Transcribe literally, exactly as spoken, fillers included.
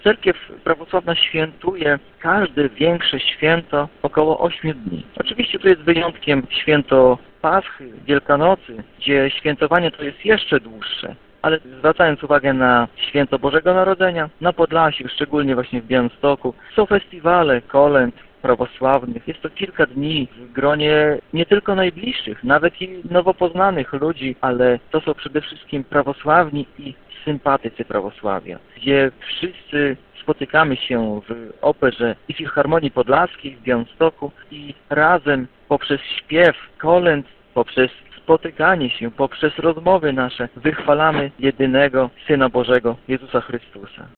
Cerkiew prawosławna świętuje każde większe święto około ośmiu dni. Oczywiście tu jest wyjątkiem święto Paschy, Wielkanocy, gdzie świętowanie to jest jeszcze dłuższe. Ale zwracając uwagę na święto Bożego Narodzenia, na Podlasiu, szczególnie właśnie w Białymstoku, są festiwale kolęd prawosławnych. Jest to kilka dni w gronie nie tylko najbliższych, nawet i nowo poznanych ludzi, ale to są przede wszystkim prawosławni i sympatycy prawosławia, gdzie wszyscy spotykamy się w Operze i Filharmonii Podlaskiej w Białymstoku i razem poprzez śpiew kolęd, poprzez spotykanie się, poprzez rozmowy nasze wychwalamy jedynego Syna Bożego, Jezusa Chrystusa.